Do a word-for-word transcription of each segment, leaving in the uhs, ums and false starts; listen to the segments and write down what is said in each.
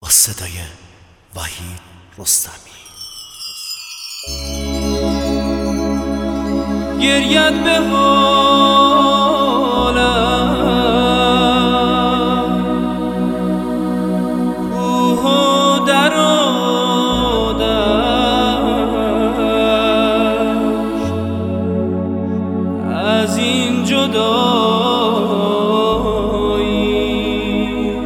با صدای وحید رستمی. گریت به حالم کوه و در و دشت از این جدایی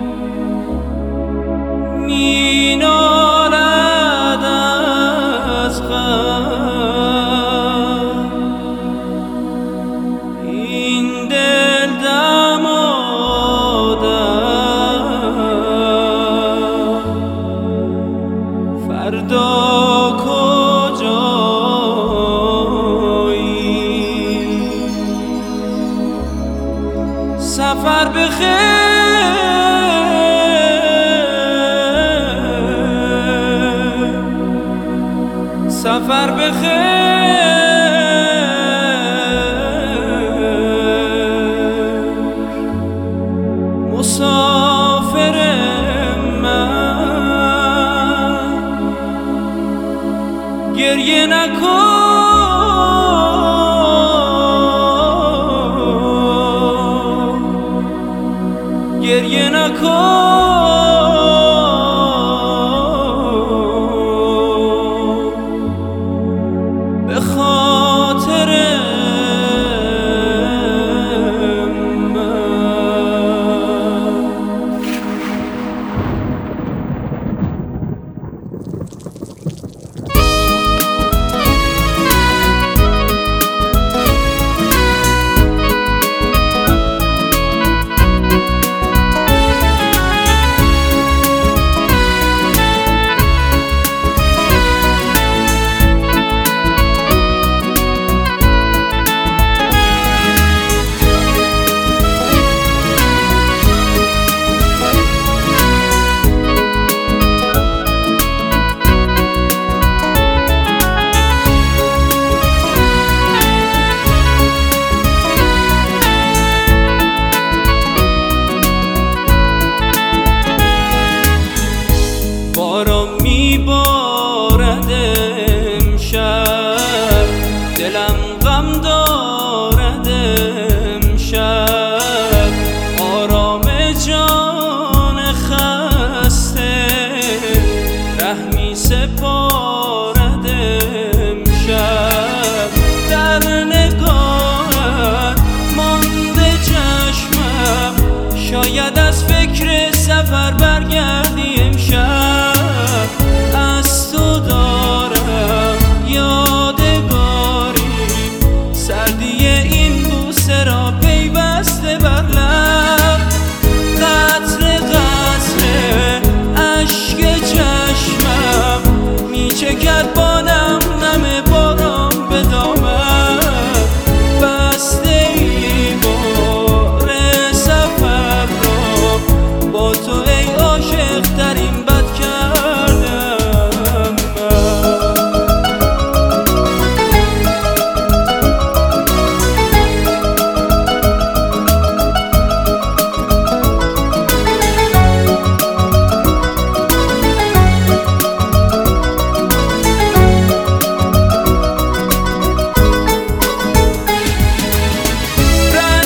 می نالد از غم این دل دمادم فردا کجایی سفر بخیر سفر بخیر مسافر من گریه نکن گریه نکن به خاطر باران میبارد امشب دلم غم دارد امشب آرام جان خسته رحمی سپارد امشب در نگاهت مانده چشمم شاید از فکر سفر برگردی امشب از تو دارم یادگاری سردی این بوسه را پیوسته بر لب قطره قطره اشک چشمم میچکد با نم نم باران به دامن بسته ای بار سفر را با تو ای عاشق ترین بد کردم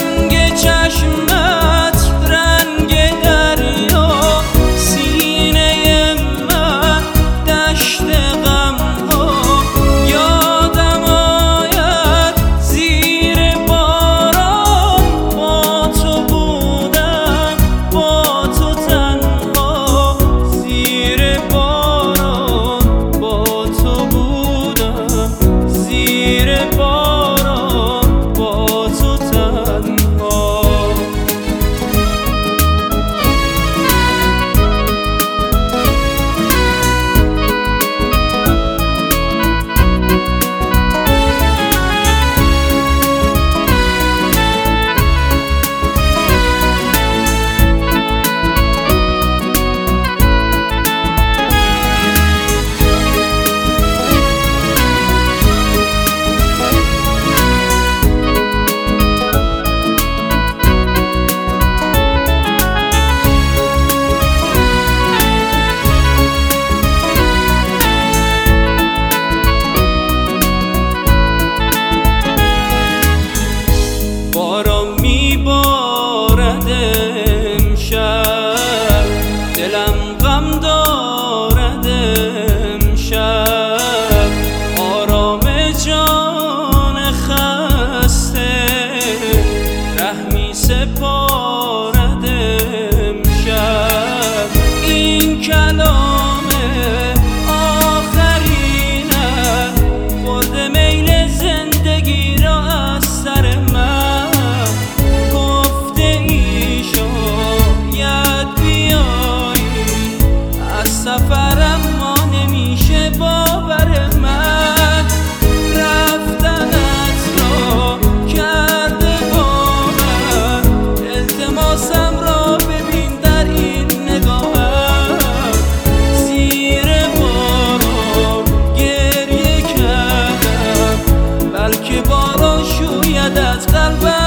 رنگ چشمت رنگ دریا سینه شاید از قلبم